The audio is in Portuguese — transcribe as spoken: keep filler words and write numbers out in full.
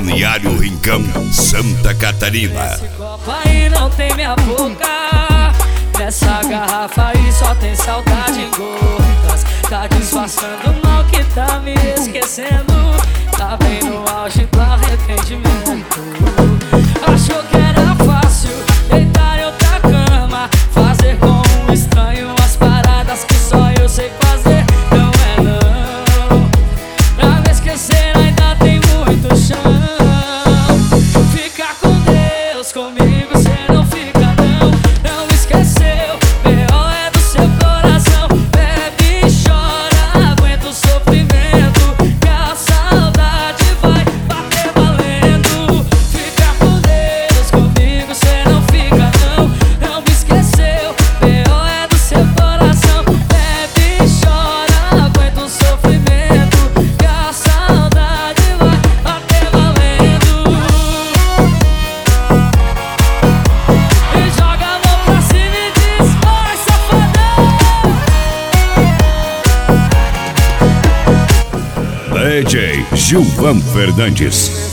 Balneário Rincão, Santa Catarina. Esse copo aí não tem minha boca, nessa garrafa aí só tem saudade em gotas. Tá disfarçando o mal que tá me esquecendo, tá bem no auge do arrependimento. Achou que era fácil deitar em outra cama, fazer com um estranho as paradas que só eu sei fazer. Não é não, pra me esquecer ainda tem muito chão. Fica com Deus, comigo cê não fica não. Não esqueceu, B O é do seu coração. Bebe e chora, aguenta o sofrimento, que a saudade vai bater valendo. Fica com Deus, comigo cê não fica não. Não me esqueceu, B O é do seu coração. Bebe e chora, aguenta o sofrimento, que a saudade vai bater valendo. E joga a mão pra cima e diz: vai, safadão! D J Gilvan Fernandes.